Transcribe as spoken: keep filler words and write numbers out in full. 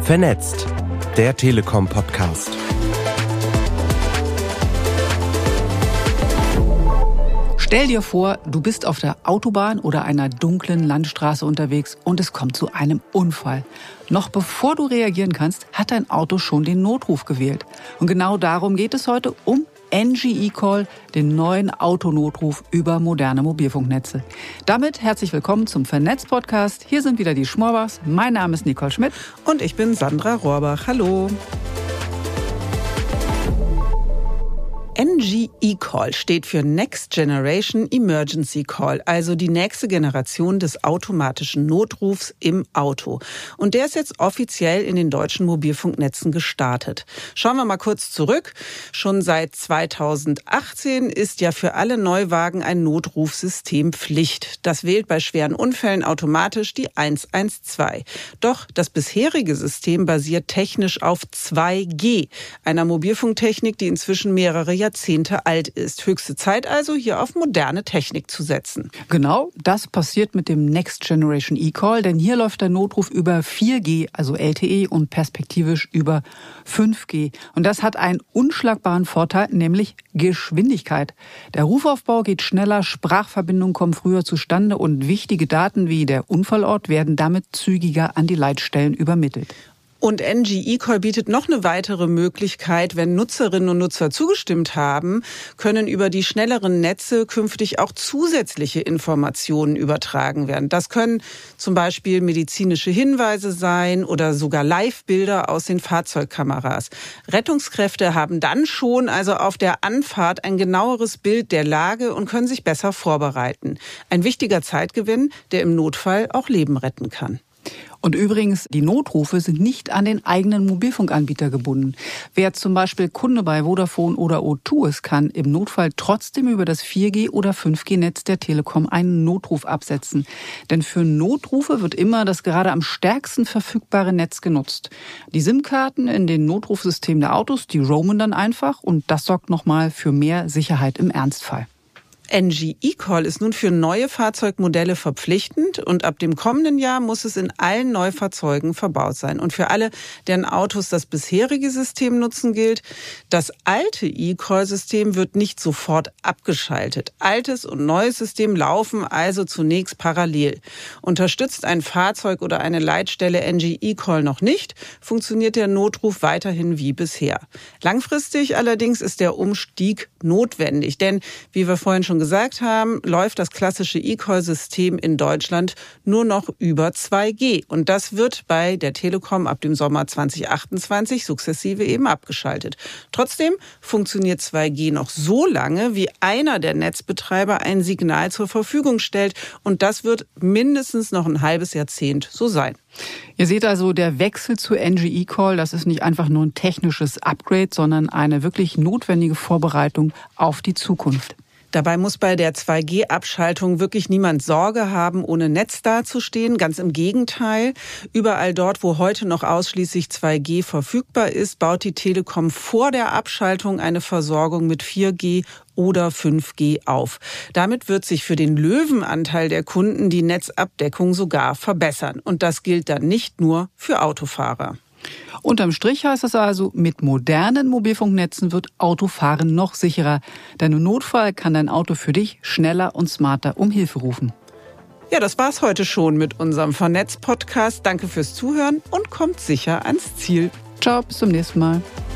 Vernetzt, der Telekom-Podcast. Stell dir vor, du bist auf der Autobahn oder einer dunklen Landstraße unterwegs und es kommt zu einem Unfall. Noch bevor du reagieren kannst, hat dein Auto schon den Notruf gewählt. Und genau darum geht es heute, um N G eCall, den neuen Autonotruf über moderne Mobilfunknetze. Damit herzlich willkommen zum Vernetzt-Podcast. Hier sind wieder die Schmorbachs. Mein Name ist Nicole Schmidt. Und ich bin Sandra Rohrbach. Hallo. N G eCall steht für Next Generation Emergency Call, also die nächste Generation des automatischen Notrufs im Auto. Und der ist jetzt offiziell in den deutschen Mobilfunknetzen gestartet. Schauen wir mal kurz zurück. Schon seit zweitausendachtzehn ist ja für alle Neuwagen ein Notrufsystem Pflicht. Das wählt bei schweren Unfällen automatisch die eins eins zwei. Doch das bisherige System basiert technisch auf zwei G, einer Mobilfunktechnik, die inzwischen mehrere Jahrzehnte Jahrzehnte alt ist. Höchste Zeit also, hier auf moderne Technik zu setzen. Genau, das passiert mit dem Next Generation eCall, denn hier läuft der Notruf über vier G, also L T E, und perspektivisch über fünf G. Und das hat einen unschlagbaren Vorteil, nämlich Geschwindigkeit. Der Rufaufbau geht schneller, Sprachverbindungen kommen früher zustande und wichtige Daten wie der Unfallort werden damit zügiger an die Leitstellen übermittelt. Und N G eCall bietet noch eine weitere Möglichkeit. Wenn Nutzerinnen und Nutzer zugestimmt haben, können über die schnelleren Netze künftig auch zusätzliche Informationen übertragen werden. Das können zum Beispiel medizinische Hinweise sein oder sogar Live-Bilder aus den Fahrzeugkameras. Rettungskräfte haben dann schon also auf der Anfahrt ein genaueres Bild der Lage und können sich besser vorbereiten. Ein wichtiger Zeitgewinn, der im Notfall auch Leben retten kann. Und übrigens, die Notrufe sind nicht an den eigenen Mobilfunkanbieter gebunden. Wer zum Beispiel Kunde bei Vodafone oder O zwei ist, kann im Notfall trotzdem über das vier G oder fünf G Netz der Telekom einen Notruf absetzen. Denn für Notrufe wird immer das gerade am stärksten verfügbare Netz genutzt. Die SIM-Karten in den Notrufsystemen der Autos, die roamen dann einfach und das sorgt nochmal für mehr Sicherheit im Ernstfall. N G eCall ist nun für neue Fahrzeugmodelle verpflichtend und ab dem kommenden Jahr muss es in allen Neufahrzeugen verbaut sein. Und für alle, deren Autos das bisherige System nutzen, gilt, das alte eCall-System wird nicht sofort abgeschaltet. Altes und neues System laufen also zunächst parallel. Unterstützt ein Fahrzeug oder eine Leitstelle N G eCall noch nicht, funktioniert der Notruf weiterhin wie bisher. Langfristig allerdings ist der Umstieg notwendig, denn wie wir vorhin schon gesagt haben, läuft das klassische eCall-System in Deutschland nur noch über zwei G. Und das wird bei der Telekom ab dem Sommer zweitausendachtundzwanzig sukzessive eben abgeschaltet. Trotzdem funktioniert zwei G noch so lange, wie einer der Netzbetreiber ein Signal zur Verfügung stellt. Und das wird mindestens noch ein halbes Jahrzehnt so sein. Ihr seht also, der Wechsel zu N G eCall, das ist nicht einfach nur ein technisches Upgrade, sondern eine wirklich notwendige Vorbereitung auf die Zukunft. Dabei muss bei der zwei G Abschaltung wirklich niemand Sorge haben, ohne Netz dazustehen. Ganz im Gegenteil. Überall dort, wo heute noch ausschließlich zwei G verfügbar ist, baut die Telekom vor der Abschaltung eine Versorgung mit vier G oder fünf G auf. Damit wird sich für den Löwenanteil der Kunden die Netzabdeckung sogar verbessern. Und das gilt dann nicht nur für Autofahrer. Unterm Strich heißt es also, mit modernen Mobilfunknetzen wird Autofahren noch sicherer. Denn im Notfall kann dein Auto für dich schneller und smarter um Hilfe rufen. Ja, das war's heute schon mit unserem Vernetzt-Podcast. Danke fürs Zuhören und kommt sicher ans Ziel. Ciao, bis zum nächsten Mal.